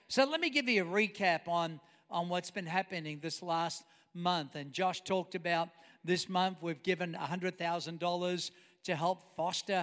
So let me give you a recap on what's been happening this last month. And Josh talked about this month we've given $100,000 to help foster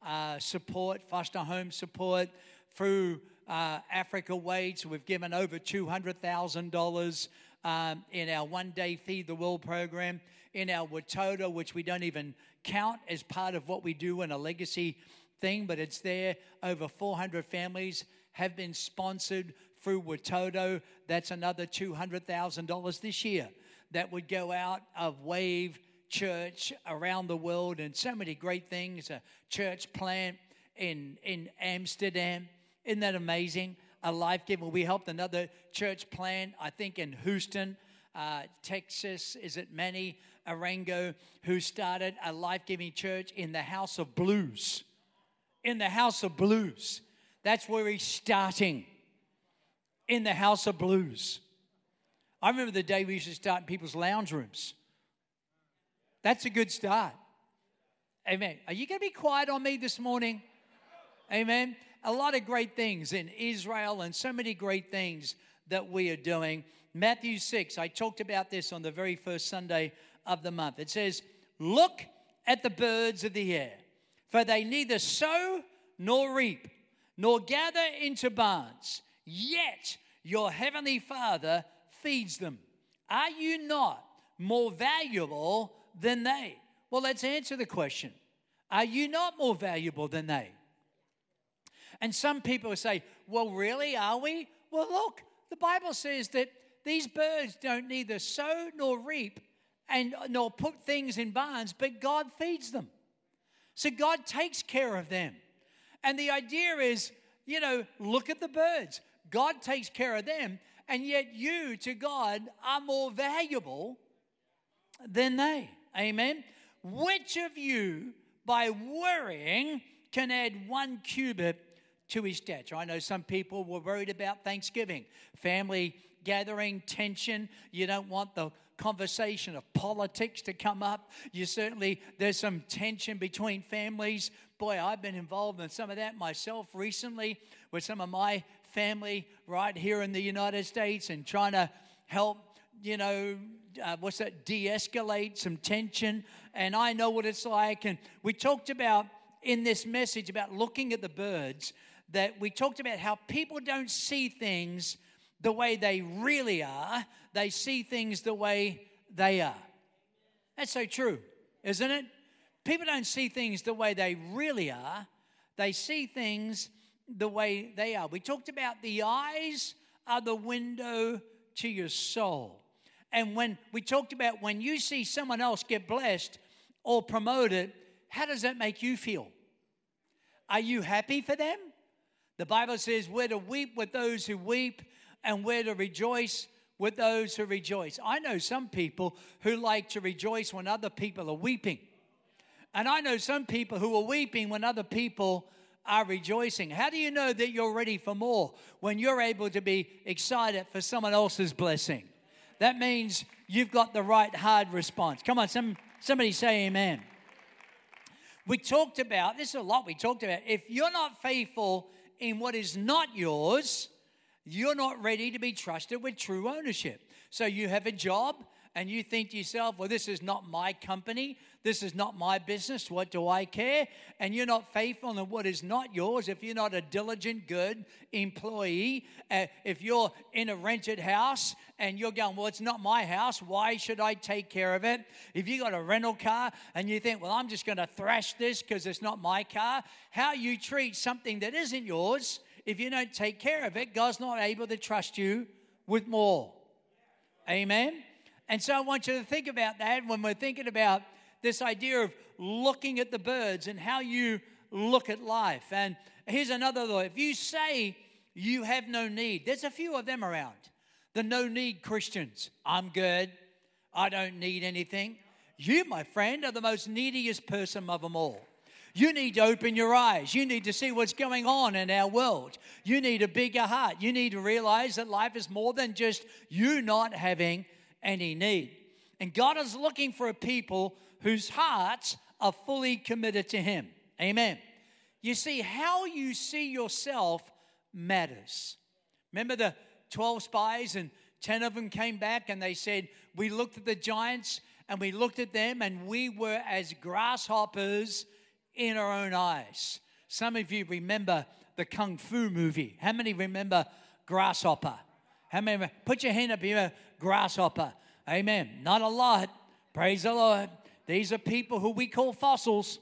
home support through Africa Waits. We've given over $200,000 in our one-day Feed the World program. In our Watoto, which we don't even count as part of what we do in a legacy thing, but it's there. Over 400 families have been sponsored through Watoto. That's another $200,000 this year that would go out of Wave Church around the world, and so many great things. A church plant in Amsterdam. Isn't that amazing? A life-giving. We helped another church plant, I think, in Houston, Texas. Is it Manny Arango, who started a life-giving church in the House of Blues. In the House of Blues. That's where he's starting. In the House of Blues. I remember the day we used to start in people's lounge rooms. That's a good start. Amen. Are you going to be quiet on me this morning? Amen. A lot of great things in Israel and so many great things that we are doing. Matthew 6, I talked about this on the very first Sunday of the month. It says, "Look at the birds of the air, for they neither sow nor reap, nor gather into barns, yet your heavenly Father feeds them. Are you not more valuable than they?" Well, let's answer the question. Are you not more valuable than they? And some people say, well, really, are we? Well, look, the Bible says that these birds don't neither sow nor reap and nor put things in barns, but God feeds them. So God takes care of them. And the idea is, look at the birds. God takes care of them, and yet you to God are more valuable than they. Amen? Which of you, by worrying, can add 1 cubit to his stature? I know some people were worried about Thanksgiving, family gathering, tension. You don't want the conversation of politics to come up. There's some tension between families. Boy, I've been involved in some of that myself recently with some of my family right here in the United States and trying to help, de-escalate some tension. And I know what it's like. And we talked about in this message about looking at the birds, that we talked about how people don't see things the way they really are. They see things the way they are. That's so true, isn't it? People don't see things the way they really are. They see things the way they are. We talked about the eyes are the window to your soul. And when we talked about when you see someone else get blessed or promoted, how does that make you feel? Are you happy for them? The Bible says we're to weep with those who weep and we're to rejoice with those who rejoice. I know some people who like to rejoice when other people are weeping. And I know some people who are weeping when other people are rejoicing. How do you know that you're ready for more? When you're able to be excited for someone else's blessing. That means you've got the right hard response. Come on, somebody say amen. We talked about, this is a lot we talked about, if you're not faithful in what is not yours, you're not ready to be trusted with true ownership. So you have a job and you think to yourself, well, this is not my company. This is not my business. What do I care? And you're not faithful in what is not yours. If you're not a diligent, good employee, if you're in a rented house and you're going, well, it's not my house. Why should I take care of it? If you got a rental car and you think, well, I'm just going to thrash this because it's not my car. How you treat something that isn't yours, if you don't take care of it, God's not able to trust you with more. Amen? And so I want you to think about that when we're thinking about this idea of looking at the birds and how you look at life. And here's another thought. If you say you have no need, there's a few of them around. The no-need Christians. I'm good. I don't need anything. You, my friend, are the most neediest person of them all. You need to open your eyes. You need to see what's going on in our world. You need a bigger heart. You need to realize that life is more than just you not having any need. And God is looking for a people whose hearts are fully committed to Him. Amen. You see, how you see yourself matters. Remember the 12 spies, and 10 of them came back and they said, we looked at the giants and we looked at them and we were as grasshoppers in our own eyes. Some of you remember the Kung Fu movie. How many remember Grasshopper? How many? Put your hand up here, Grasshopper. Amen. Not a lot. Praise the Lord. These are people who we call fossils.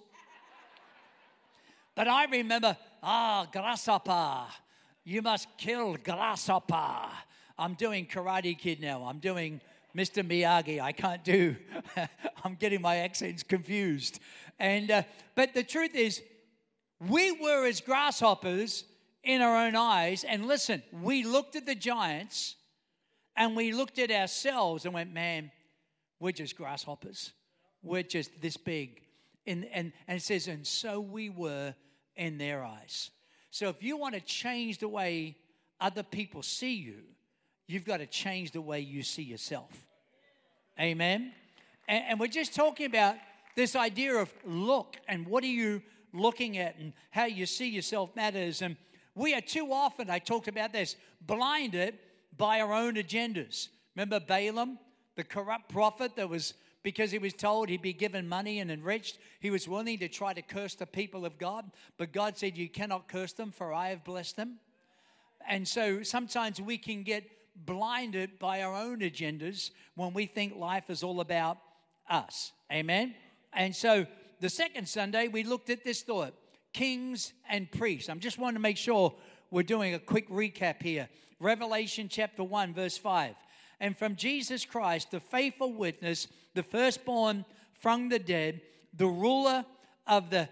But I remember, Grasshopper. You must kill Grasshopper. I'm doing Karate Kid now. I'm doing Mr. Miyagi. I can't do. I'm getting my accents confused. But the truth is, we were as grasshoppers in our own eyes. And listen, we looked at the giants and we looked at ourselves and went, man, we're just grasshoppers. We're just this big. And it says, and so we were in their eyes. So if you want to change the way other people see you, you've got to change the way you see yourself. Amen? And we're just talking about this idea of look and what are you looking at and how you see yourself matters. And we are too often, I talked about this, blinded by our own agendas. Remember Balaam, the corrupt prophet that was, because he was told he'd be given money and enriched, he was willing to try to curse the people of God. But God said, you cannot curse them, for I have blessed them. And so sometimes we can get blinded by our own agendas when we think life is all about us. Amen? And so the second Sunday, we looked at this thought, kings and priests. I'm just wanting to make sure we're doing a quick recap here. Revelation chapter 1, verse 5. And from Jesus Christ, the faithful witness, the firstborn from the dead, the ruler of the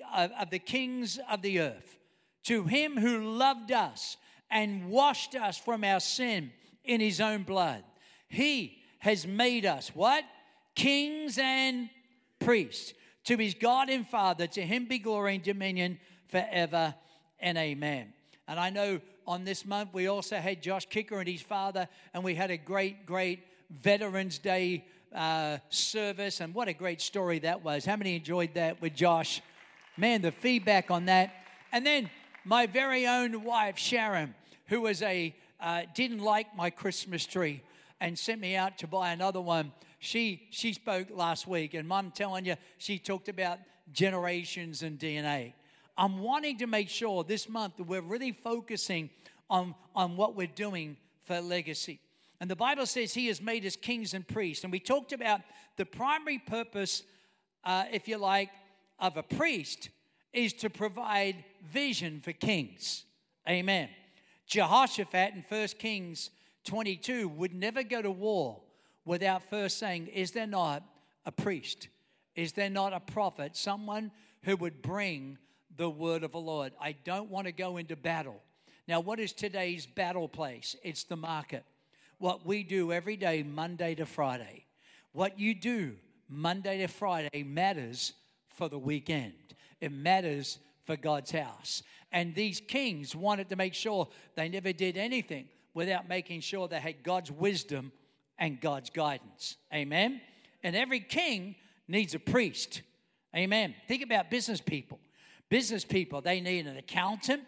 kings of the earth, to him who loved us and washed us from our sin in his own blood. He has made us, what? Kings and priests. To his God and Father, to him be glory and dominion forever and amen. And I know on this month we also had Josh Kicker and his father, and we had a great Veterans Day service, and what a great story that was. How many enjoyed that with Josh? Man, the feedback on that. And then my very own wife, Sharon, who was didn't like my Christmas tree and sent me out to buy another one. She spoke last week, and Mom telling you, she talked about generations and DNA. I'm wanting to make sure this month that we're really focusing on what we're doing for legacy. And the Bible says he has made us kings and priests. And we talked about the primary purpose, if you like, of a priest is to provide vision for kings. Amen. Jehoshaphat in 1 Kings 22 would never go to war without first saying, is there not a priest? Is there not a prophet? Someone who would bring the word of the Lord. I don't want to go into battle. Now, what is today's battle place? It's the market. What we do every day, Monday to Friday. What you do Monday to Friday matters for the weekend. It matters for God's house. And these kings wanted to make sure they never did anything without making sure they had God's wisdom and God's guidance. Amen? And every king needs a priest. Amen. Think about business people. Business people, they need an accountant.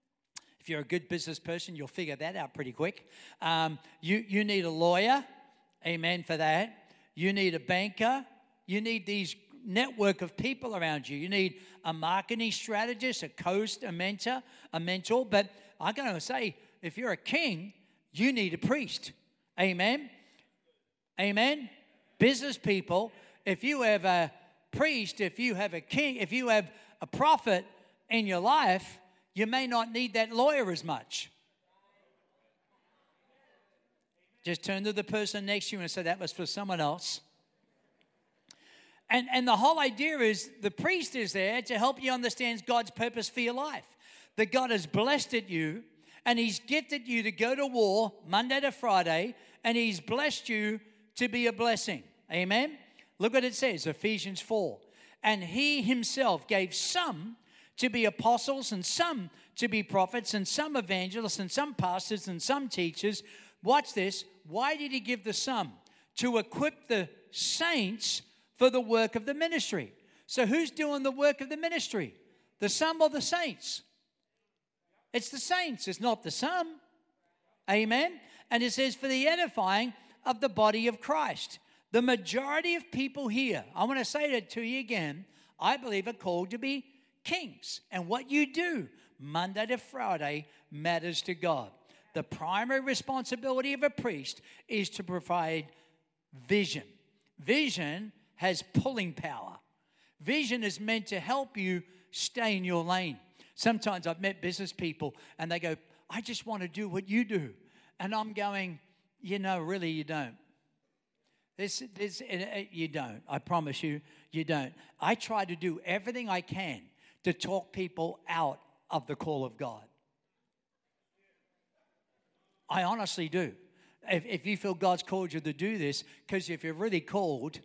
If you're a good business person, you'll figure that out pretty quick. You need a lawyer. Amen for that. You need a banker. You need these network of people around you. You need a marketing strategist, a coach, a mentor. But I'm going to say, if you're a king, you need a priest. Amen. Amen. Business people, if you have a priest, if you have a king, if you have a prophet in your life, you may not need that lawyer as much. Just turn to the person next to you and say, that was for someone else. And the whole idea is the priest is there to help you understand God's purpose for your life. That God has blessed you and he's gifted you to go to war Monday to Friday, and he's blessed you to be a blessing. Amen? Look what it says, Ephesians 4. And he himself gave some to be apostles, and some to be prophets, and some evangelists, and some pastors, and some teachers. Watch this. Why did he give the some? To equip the saints for the work of the ministry. So who's doing the work of the ministry? The some or the saints? It's the saints. It's not the some. Amen? And it says, for the edifying of the body of Christ. The majority of people here, I want to say that to you again, I believe are called to be kings. And what you do Monday to Friday matters to God. The primary responsibility of a priest is to provide vision. Vision has pulling power. Vision is meant to help you stay in your lane. Sometimes I've met business people and they go, I just want to do what you do. And I'm going, really you don't. You don't. I promise you, you don't. I try to do everything I can to talk people out of the call of God. I honestly do. If you feel God's called you to do this, because if you're really called,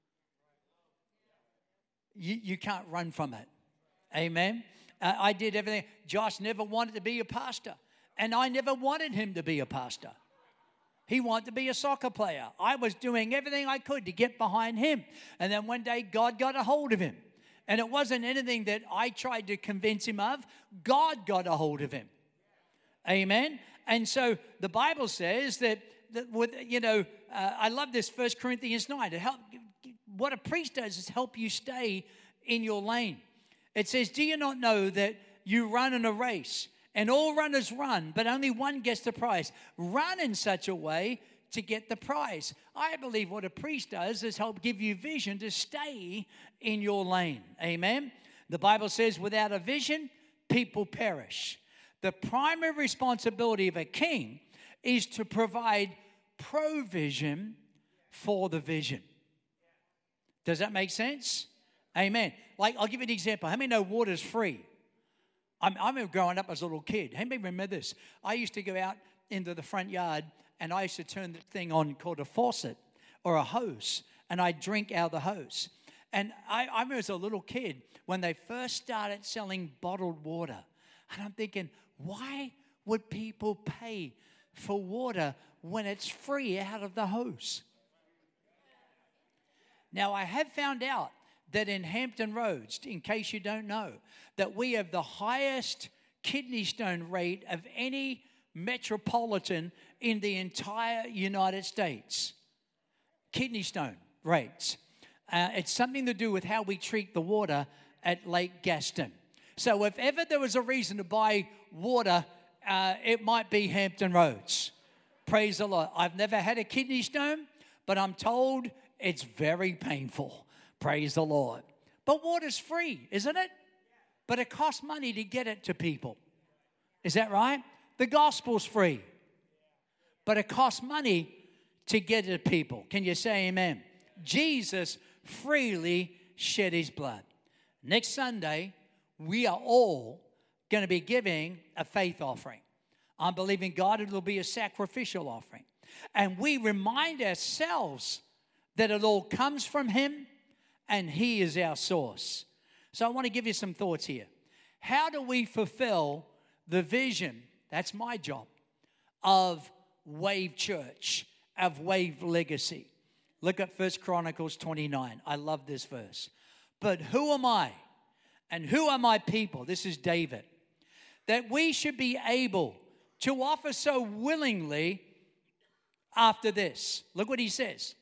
you can't run from it. Amen? I did everything. Josh never wanted to be a pastor, and I never wanted him to be a pastor. He wanted to be a soccer player. I was doing everything I could to get behind him. And then one day, God got a hold of him. And it wasn't anything that I tried to convince him of. God got a hold of him. Amen? And so the Bible says that with, I love this 1 Corinthians 9. What a priest does is help you stay in your lane. It says, do you not know that you run in a race? And all runners run, but only one gets the prize. Run in such a way to get the prize. I believe what a priest does is help give you vision to stay in your lane. Amen? The Bible says without a vision, people perish. The primary responsibility of a king is to provide provision for the vision. Does that make sense? Amen. Like, I'll give you an example. How many know water's free? I remember growing up as a little kid. How many remember this? I used to go out into the front yard and I used to turn the thing on called a faucet or a hose, and I'd drink out of the hose. And I remember as a little kid when they first started selling bottled water. And I'm thinking, why would people pay for water when it's free out of the hose? Now, I have found out that in Hampton Roads, in case you don't know, that we have the highest kidney stone rate of any metropolitan in the entire United States. Kidney stone rates. It's something to do with how we treat the water at Lake Gaston. So if ever there was a reason to buy water, it might be Hampton Roads. Praise the Lord. I've never had a kidney stone, but I'm told it's very painful. Praise the Lord. But water's free, isn't it? But it costs money to get it to people. Is that right? The gospel's free. But it costs money to get it to people. Can you say amen? Jesus freely shed his blood. Next Sunday, we are all going to be giving a faith offering. I'm believing God it will be a sacrificial offering. And we remind ourselves that it all comes from him and he is our source. So I want to give you some thoughts here. How do we fulfill the vision, that's my job, of Wave Church, of Wave Legacy? Look at 1 Chronicles 29. I love this verse. But who am I and who are my people? This is David. That we should be able to offer so willingly after this. Look what he says.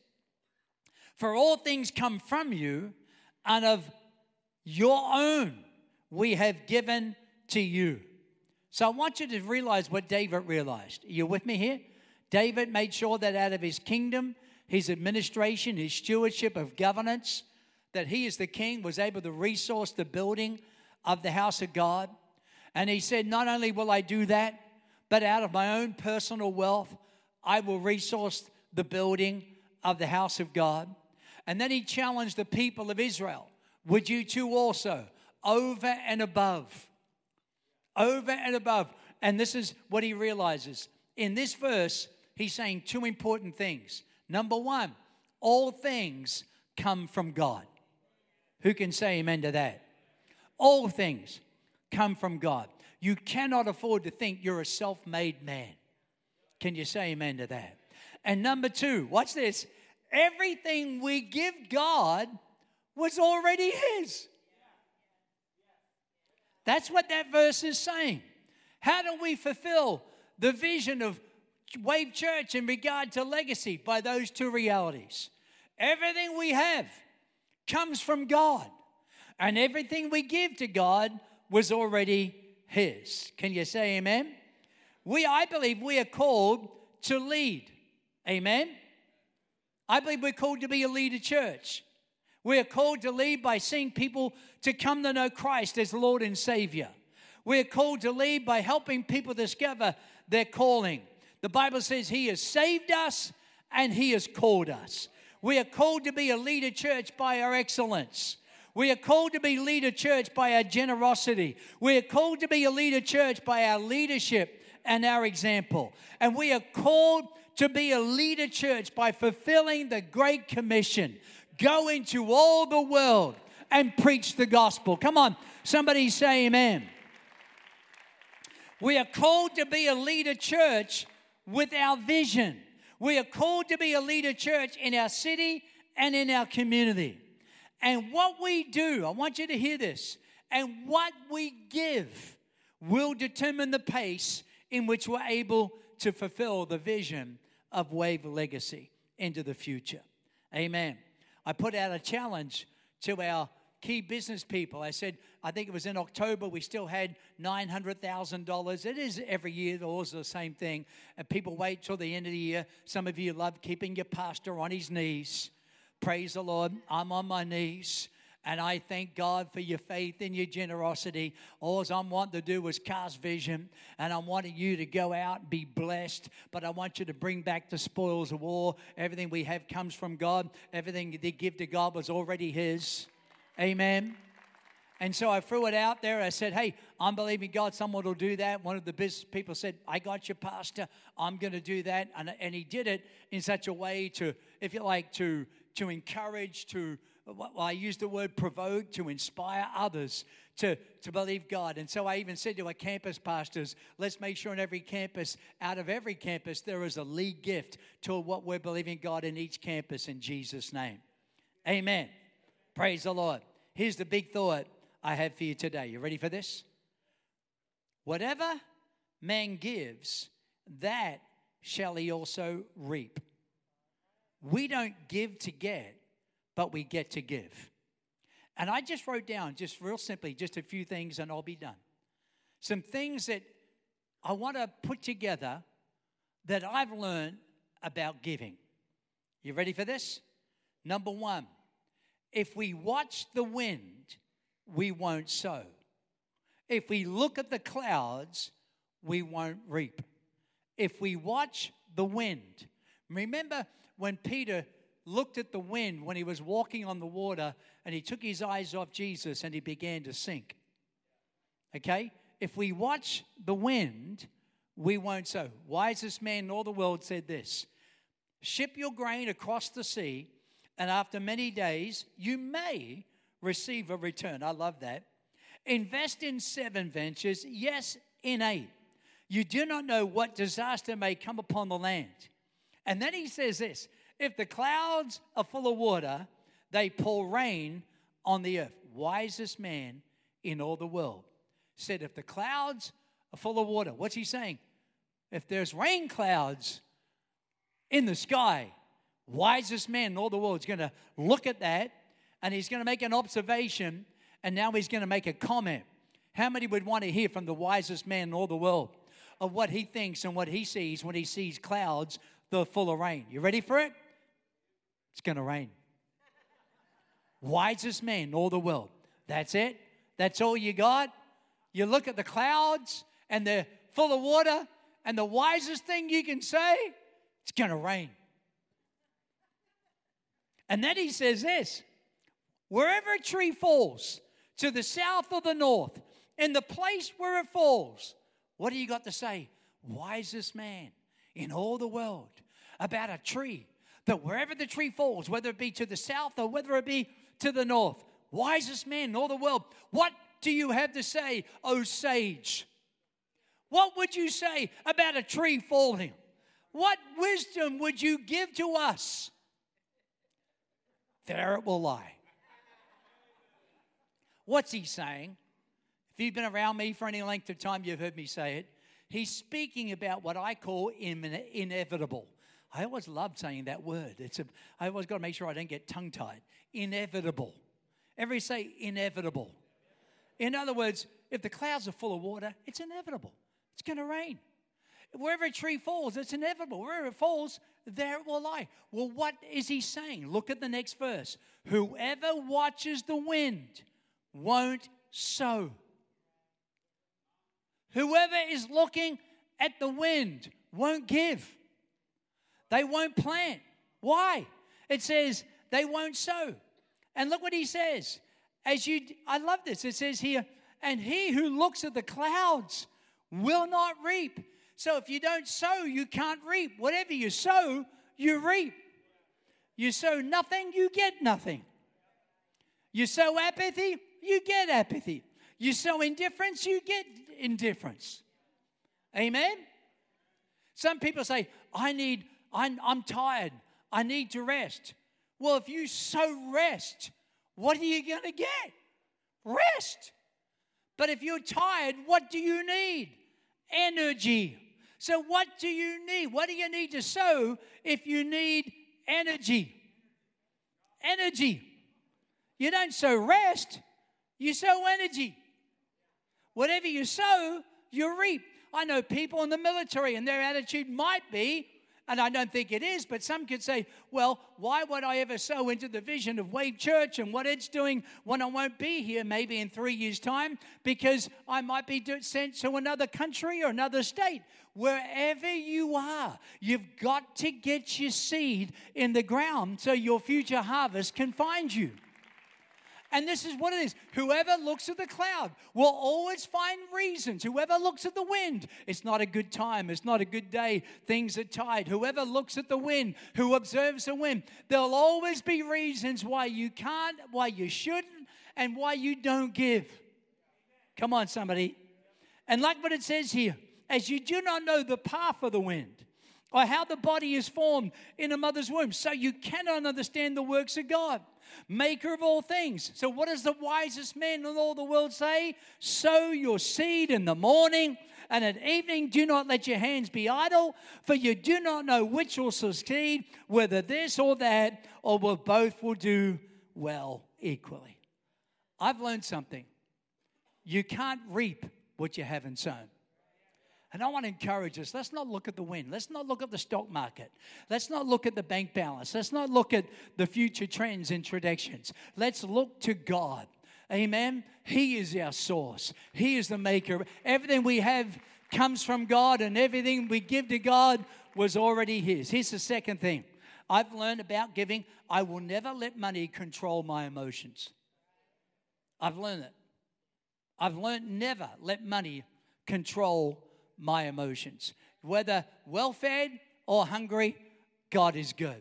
For all things come from you, and of your own we have given to you. So I want you to realize what David realized. Are you with me here? David made sure that out of his kingdom, his administration, his stewardship of governance, that he as the king was able to resource the building of the house of God. And he said, not only will I do that, but out of my own personal wealth, I will resource the building of the house of God. And then he challenged the people of Israel. Would you too also, over and above? Over and above. And this is what he realizes. In this verse, he's saying two important things. Number one, all things come from God. Who can say amen to that? All things come from God. You cannot afford to think you're a self-made man. Can you say amen to that? And number two, watch this. Everything we give God was already his. That's what that verse is saying. How do we fulfill the vision of Wave Church in regard to legacy by those two realities. Everything we have comes from God, and everything we give to God was already His. Can you say amen? I believe we are called to lead. Amen? I believe we're called to be a leader church. We are called to lead by seeing people to come to know Christ as Lord and Savior. We are called to lead by helping people discover their calling. The Bible says He has saved us and He has called us. We are called to be a leader church by our excellence. We are called to be leader church by our generosity. We are called to be a leader church by our leadership and our example. And we are called to be a leader church by fulfilling the Great Commission. Go into all the world and preach the gospel. Come on, somebody say amen. We are called to be a leader church with our vision. We are called to be a leader church in our city and in our community. And what we do, I want you to hear this, and what we give will determine the pace in which we're able to fulfill the vision of Wave Legacy into the future. Amen. I put out a challenge to our key business people. I said, I think it was in October, we still had $900,000. It is every year, always the same thing. And people wait till the end of the year. Some of you love keeping your pastor on his knees. Praise the Lord. I'm on my knees. And I thank God for your faith and your generosity. All I'm wanting to do is cast vision. And I'm wanting you to go out and be blessed. But I want you to bring back the spoils of war. Everything we have comes from God. Everything they give to God was already His. Amen. And so I threw it out there. I said, hey, I'm believing God, someone will do that. One of the business people said, I got you, Pastor. I'm going to do that. And he did it in such a way to, if you like, to encourage, well, I used the word provoke, to inspire others to believe God. And so I even said to our campus pastors, let's make sure in every campus, out of every campus, there is a lead gift to what we're believing God in each campus in Jesus' name. Amen. Praise the Lord. Here's the big thought I have for you today. You ready for this? Whatever man gives, that shall he also reap. We don't give to get, but we get to give. And I just wrote down, just real simply, just a few things and I'll be done. Some things that I want to put together that I've learned about giving. You ready for this? Number one, if we watch the wind, we won't sow. If we look at the clouds, we won't reap. If we watch the wind. Remember when Peter looked at the wind when he was walking on the water and he took his eyes off Jesus and he began to sink. Okay? If we watch the wind, we won't sow. Wisest man in all the world said this: ship your grain across the sea, and after many days, you may receive a return. I love that. Invest in 7 ventures, yes, in 8. You do not know what disaster may come upon the land. And then he says this: if the clouds are full of water, they pour rain on the earth. Wisest man in all the world said, if the clouds are full of water, what's he saying? If there's rain clouds in the sky, wisest man in all the world is going to look at that and he's going to make an observation, and now he's going to make a comment. How many would want to hear from the wisest man in all the world of what he thinks and what he sees when he sees clouds that are full of rain? You ready for it? It's going to rain. Wisest man in all the world. That's it. That's all you got. You look at the clouds and they're full of water, and the wisest thing you can say, it's going to rain. And then he says this: wherever a tree falls, to the south or the north, in the place where it falls, what do you got to say? Wisest man in all the world about a tree, that wherever the tree falls, whether it be to the south or whether it be to the north, wisest man in all the world. What do you have to say, O sage? What would you say about a tree falling? What wisdom would you give to us? There it will lie. What's he saying? If you've been around me for any length of time, you've heard me say it. He's speaking about what I call inevitable. I always loved saying that word. I always got to make sure I don't get tongue-tied. Inevitable. Everybody say inevitable. In other words, if the clouds are full of water, it's inevitable. It's going to rain. Wherever a tree falls, it's inevitable. Wherever it falls, there it will lie. Well, what is he saying? Look at the next verse. Whoever watches the wind won't sow. Whoever is looking at the wind won't give. They won't plant. Why? It says they won't sow. And look what he says. I love this. It says here, and he who looks at the clouds will not reap. So if you don't sow, you can't reap. Whatever you sow, you reap. You sow nothing, you get nothing. You sow apathy, you get apathy. You sow indifference, you get indifference. Amen? Some people say, I'm tired. I need to rest. Well, if you sow rest, what are you going to get? Rest. But if you're tired, what do you need? Energy. So what do you need? What do you need to sow if you need energy? Energy. You don't sow rest, you sow energy. Whatever you sow, you reap. I know people in the military and their attitude might be, and I don't think it is, but some could say, well, why would I ever sow into the vision of Wave Church and what it's doing when I won't be here maybe in 3 years' time? Because I might be sent to another country or another state. Wherever you are, you've got to get your seed in the ground so your future harvest can find you. And this is what it is. Whoever looks at the cloud will always find reasons. Whoever looks at the wind, it's not a good time. It's not a good day. Things are tight. Whoever looks at the wind, who observes the wind, there'll always be reasons why you can't, why you shouldn't, and why you don't give. Come on, somebody. And like what it says here, as you do not know the path of the wind, or how the body is formed in a mother's womb, so you cannot understand the works of God, maker of all things. So what does the wisest man in all the world say? Sow your seed in the morning, and at evening do not let your hands be idle, for you do not know which will succeed, whether this or that, or both will do well equally. I've learned something. You can't reap what you haven't sown. And I want to encourage us, let's not look at the wind. Let's not look at the stock market. Let's not look at the bank balance. Let's not look at the future trends and traditions. Let's look to God. Amen? He is our source. He is the maker. Everything we have comes from God, and everything we give to God was already His. Here's the second thing I've learned about giving. I will never let money control my emotions. I've learned it. I've learned never let money control my emotions. Whether well-fed or hungry, God is good.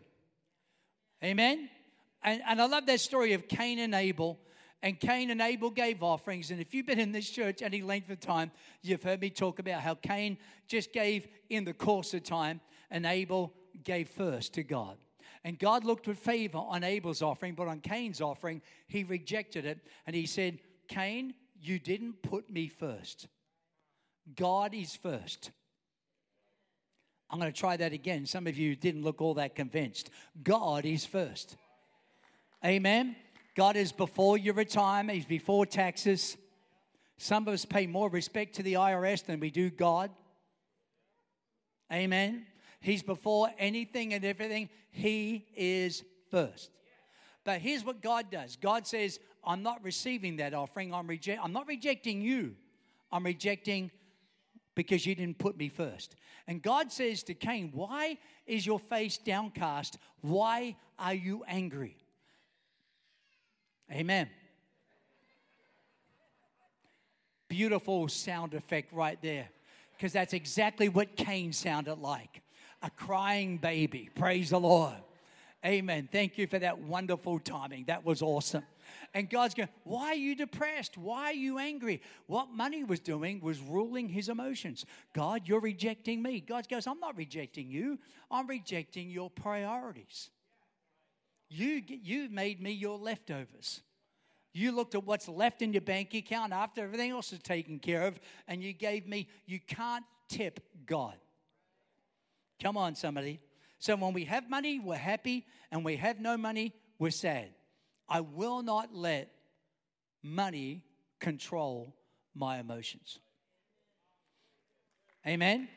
Amen? And I love that story of Cain and Abel. And Cain and Abel gave offerings. And if you've been in this church any length of time, you've heard me talk about how Cain just gave in the course of time, and Abel gave first to God. And God looked with favor on Abel's offering, but on Cain's offering, he rejected it. And he said, Cain, you didn't put me first. God is first. I'm going to try that again. Some of you didn't look all that convinced. God is first. Amen. God is before your retirement. He's before taxes. Some of us pay more respect to the IRS than we do God. Amen. He's before anything and everything. He is first. But here's what God does. God says, I'm not receiving that offering. I'm not rejecting you. I'm rejecting because you didn't put me first. And God says to Cain, why is your face downcast? Why are you angry? Amen. Beautiful sound effect right there, because that's exactly what Cain sounded like. A crying baby. Praise the Lord. Amen. Thank you for that wonderful timing. That was awesome. And God's going, why are you depressed? Why are you angry? What money was doing was ruling his emotions. God, you're rejecting me. God goes, I'm not rejecting you. I'm rejecting your priorities. You made me your leftovers. You looked at what's left in your bank account after everything else is taken care of, and you gave me, you can't tip God. Come on, somebody. So when we have money, we're happy, and we have no money, we're sad. I will not let money control my emotions. Amen?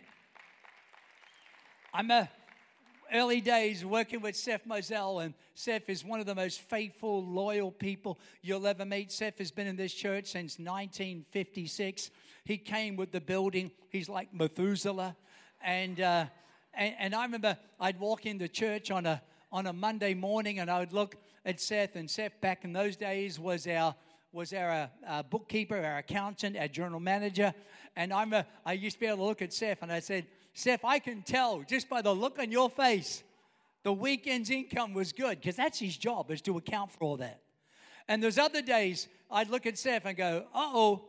I'm early days working with Seth Moselle, and Seth is one of the most faithful, loyal people you'll ever meet. Seth has been in this church since 1956. He came with the building. He's like Methuselah. And I remember I'd walk into church on a Monday morning, and I would look at Seth, and Seth back in those days was our bookkeeper, our accountant, our general manager. And I used to be able to look at Seth, and I said, Seth, I can tell just by the look on your face, the weekend's income was good, because that's his job, is to account for all that. And there's other days I'd look at Seth and go, uh-oh,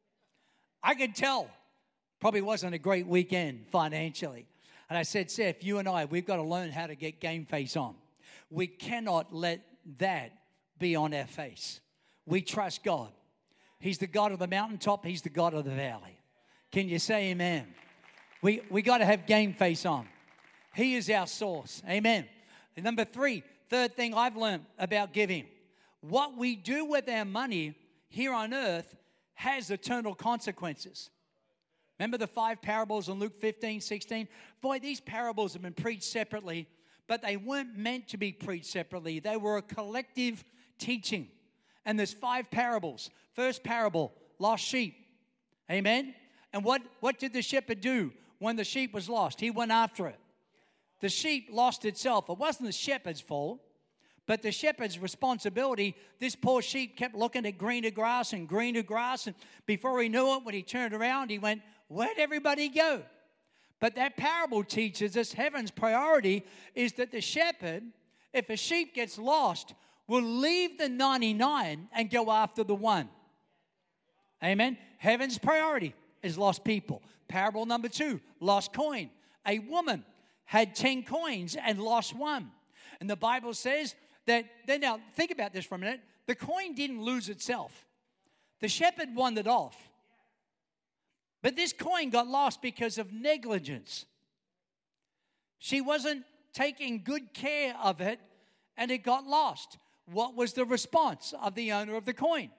I could tell. Probably wasn't a great weekend financially. And I said, Seth, you and I, we've got to learn how to get game face on. We cannot let that be on our face. We trust God. He's the God of the mountaintop. He's the God of the valley. Can you say amen? We got to have game face on. He is our source. Amen. And number third thing I've learned about giving. What we do with our money here on earth has eternal consequences. Remember the 5 parables in Luke 15, 16? Boy, these parables have been preached separately, but they weren't meant to be preached separately. They were a collective teaching. And there's 5 parables. First parable, lost sheep. Amen? And what did the shepherd do when the sheep was lost? He went after it. The sheep lost itself. It wasn't the shepherd's fault, but the shepherd's responsibility. This poor sheep kept looking at greener grass, and before he knew it, when he turned around, he went, where'd everybody go? But that parable teaches us heaven's priority is that the shepherd, if a sheep gets lost, will leave the 99 and go after the one. Amen? Heaven's priority is lost people. Parable number 2, lost coin. A woman had 10 coins and lost one. And the Bible says that, now think about this for a minute. The coin didn't lose itself. The shepherd wandered off. But this coin got lost because of negligence. She wasn't taking good care of it, and it got lost. What was the response of the owner of the coin?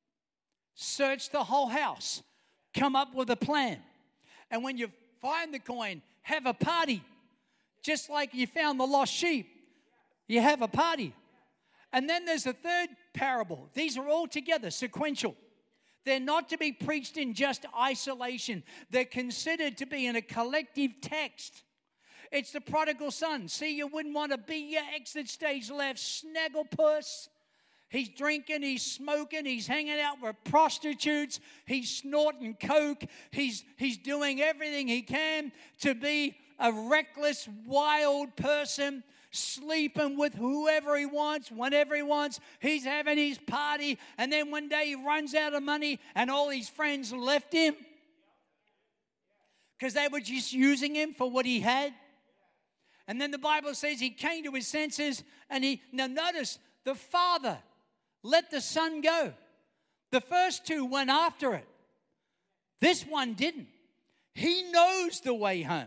Search the whole house. Come up with a plan. And when you find the coin, have a party. Just like you found the lost sheep. You have a party. And then there's a third parable. These are all together, sequential. They're not to be preached in just isolation. They're considered to be in a collective text. It's the prodigal son. See, you wouldn't want to be your exit stage left, snagglepuss. He's drinking, he's smoking, he's hanging out with prostitutes, he's snorting coke, he's doing everything he can to be a reckless, wild person, sleeping with whoever he wants, whenever he wants. He's having his party, and then one day he runs out of money, and all his friends left him because they were just using him for what he had. And then the Bible says he came to his senses, and now notice, the father let the son go. The first 2 went after it. This one didn't. He knows the way home.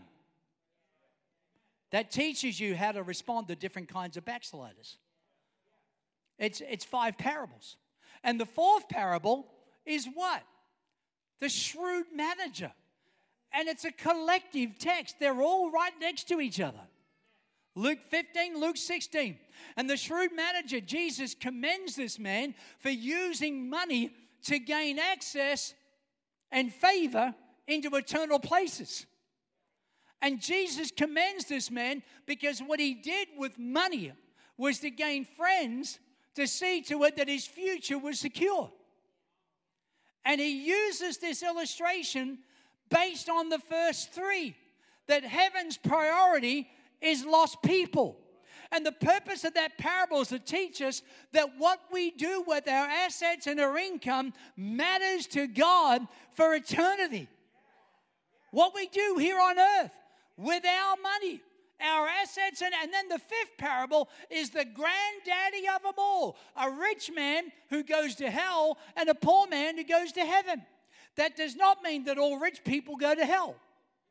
That teaches you how to respond to different kinds of backsliders. It's 5 parables. And the 4th parable is what? The shrewd manager. And it's a collective text. They're all right next to each other. Luke 15, Luke 16. And the shrewd manager, Jesus, commends this man for using money to gain access and favor into eternal places. And Jesus commends this man because what he did with money was to gain friends to see to it that his future was secure. And he uses this illustration based on the first 3, that heaven's priority is lost people. And the purpose of that parable is to teach us that what we do with our assets and our income matters to God for eternity. What we do here on earth with our money, our assets, and then the 5th parable is the granddaddy of them all. A rich man who goes to hell and a poor man who goes to heaven. That does not mean that all rich people go to hell.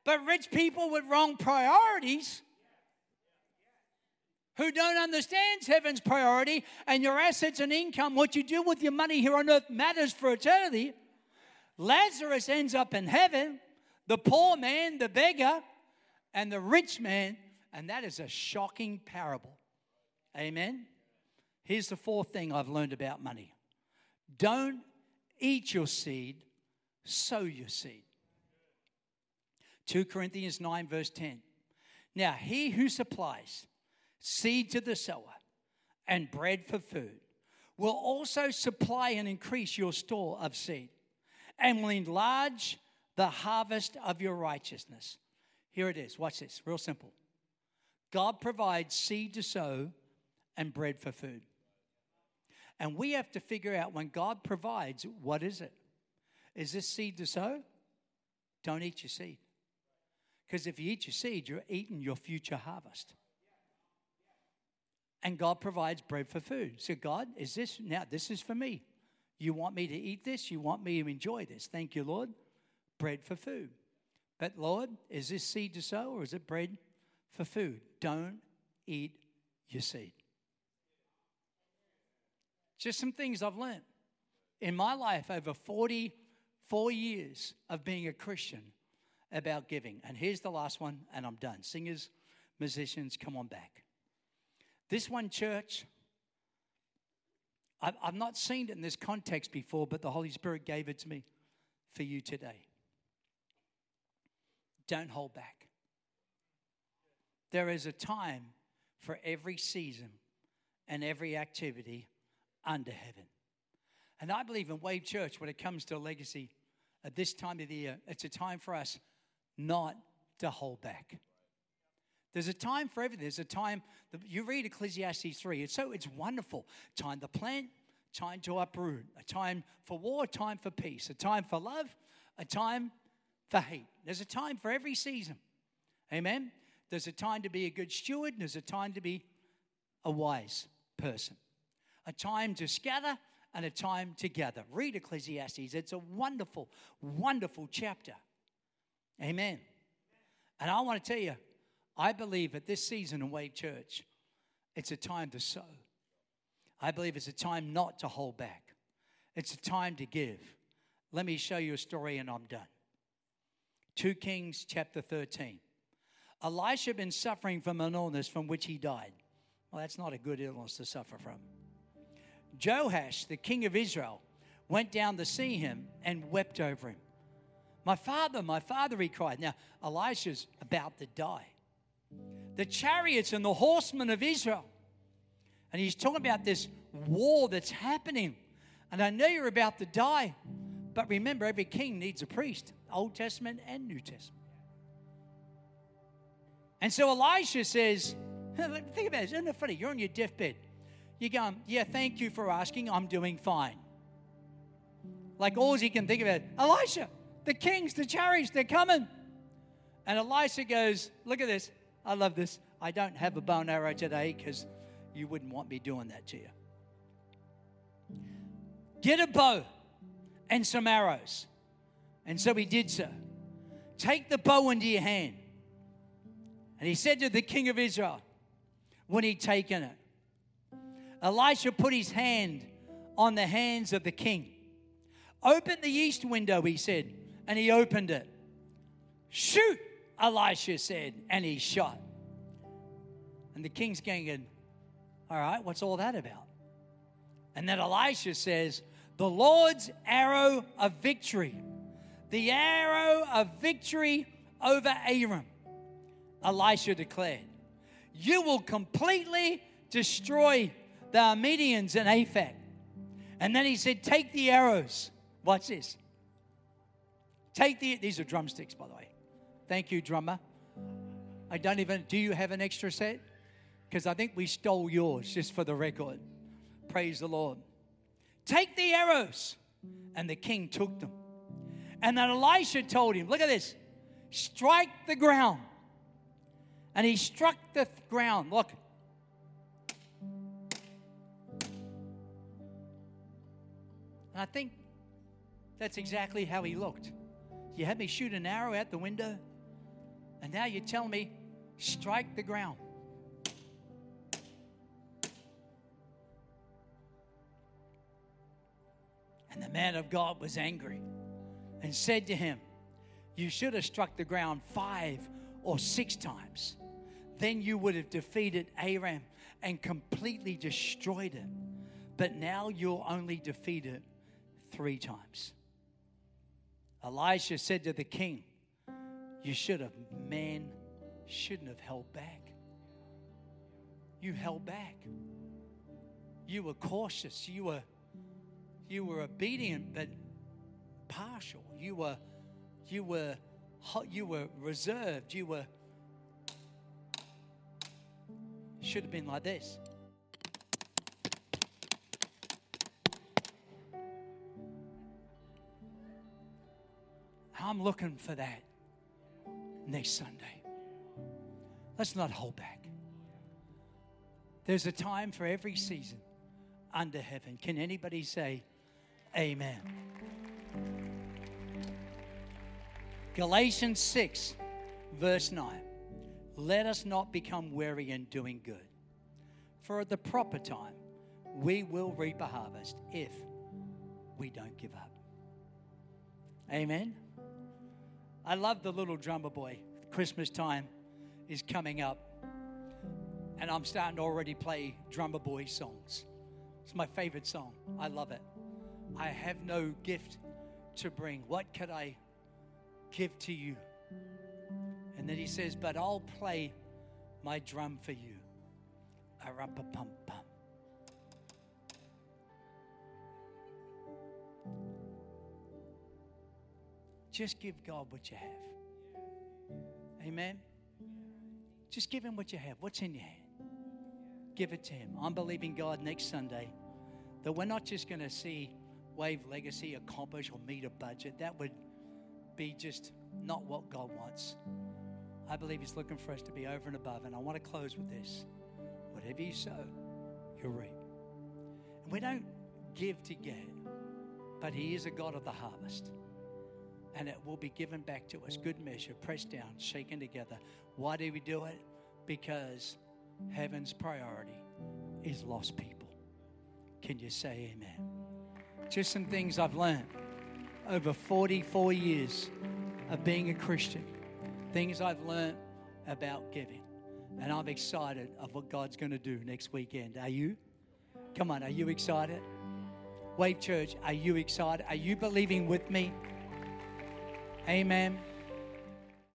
But rich people with wrong priorities, who don't understand heaven's priority and your assets and income, what you do with your money here on earth matters for eternity. Lazarus ends up in heaven, the poor man, the beggar, and the rich man, and that is a shocking parable. Amen? Here's the fourth thing I've learned about money. Don't eat your seed, sow your seed. 2 Corinthians 9 verse 10. Now he who supplies seed to the sower and bread for food will also supply and increase your store of seed and will enlarge the harvest of your righteousness. Here it is. Watch this. Real simple. God provides seed to sow and bread for food. And we have to figure out when God provides, what is it? Is this seed to sow? Don't eat your seed. Because if you eat your seed, you're eating your future harvest. And God provides bread for food. So God, this is for me. You want me to eat this? You want me to enjoy this? Thank you, Lord. Bread for food. But Lord, is this seed to sow or is it bread for food? Don't eat your seed. Just some things I've learned in my life over 44 years of being a Christian about giving. And here's the last one, and I'm done. Singers, musicians, come on back. This one, church, I've not seen it in this context before, but the Holy Spirit gave it to me for you today. Don't hold back. There is a time for every season and every activity under heaven. And I believe in Wave Church, when it comes to legacy, at this time of the year, it's a time for us not to hold back. There's a time for everything. There's a time, you read Ecclesiastes 3, it's wonderful. Time to plant, time to uproot, a time for war, a time for peace, a time for love, a time for hate. There's a time for every season. Amen? There's a time to be a good steward, and there's a time to be a wise person. A time to scatter and a time to gather. Read Ecclesiastes. It's a wonderful, wonderful chapter. Amen. And I want to tell you, I believe at this season in Wave Church, it's a time to sow. I believe it's a time not to hold back. It's a time to give. Let me show you a story and I'm done. 2 Kings chapter 13. Elisha had been suffering from an illness from which he died. Well, that's not a good illness to suffer from. Joash, the king of Israel, went down to see him and wept over him. My father, he cried. Now, Elisha's about to die. The chariots and the horsemen of Israel. And he's talking about this war that's happening. And I know you're about to die. But remember, every king needs a priest. Old Testament and New Testament. And so Elisha says, think about it. Isn't it funny? You're on your deathbed. You're going, yeah, thank you for asking. I'm doing fine. Like all he can think about, Elisha, the kings, the chariots, they're coming. And Elisha goes, look at this. I love this. I don't have a bow and arrow today because you wouldn't want me doing that to you. Get a bow and some arrows. And so he did so. Take the bow into your hand. And he said to the king of Israel, when he'd taken it, Elisha put his hand on the hands of the king. Open the east window, he said, and he opened it. Shoot, Elisha said, and he shot. And the king's going, all right, what's all that about? And then Elisha says, the Lord's arrow of victory, the arrow of victory over Aram. Elisha declared, you will completely destroy the Arameans and Aphek. And then he said, take the arrows. Watch this. These are drumsticks, by the way. Thank you, drummer. Do you have an extra set? Because I think we stole yours, just for the record. Praise the Lord. Take the arrows. And the king took them. And then Elisha told him, look at this, strike the ground. And he struck the ground. Look. And I think that's exactly how he looked. You had me shoot an arrow out the window. And now you're telling me, strike the ground. And the man of God was angry and said to him, you should have struck the ground 5 or 6 times. Then you would have defeated Aram and completely destroyed it. But now you'll only defeat it 3 times. Elisha said to the king, man shouldn't have held back. You held back. You were cautious. You were obedient, but partial. You were reserved. Should have been like this. I'm looking for that next Sunday. Let's not hold back. There's a time for every season under heaven. Can anybody say amen? Galatians 6, verse 9. Let us not become weary in doing good. For at the proper time, we will reap a harvest if we don't give up. Amen. I love the little drummer boy. Christmas time is coming up, and I'm starting to already play drummer boy songs. It's my favorite song. I love it. I have no gift to bring. What could I give to you? And then he says, but I'll play my drum for you. A-ra-pa-pum-pum. Just give God what you have. Amen. Just give him what you have. What's in your hand? Give it to him. I'm believing God next Sunday that we're not just going to see Wave Legacy accomplish or meet a budget. That would be just not what God wants. I believe he's looking for us to be over and above. And I want to close with this. Whatever you sow, you'll reap. And we don't give to get, but he is a God of the harvest. And it will be given back to us. Good measure, pressed down, shaken together. Why do we do it? Because heaven's priority is lost people. Can you say amen? Just some things I've learned over 44 years of being a Christian. Things I've learned about giving. And I'm excited of what God's going to do next weekend. Are you? Come on, are you excited? Wave Church, are you excited? Are you believing with me? Amen.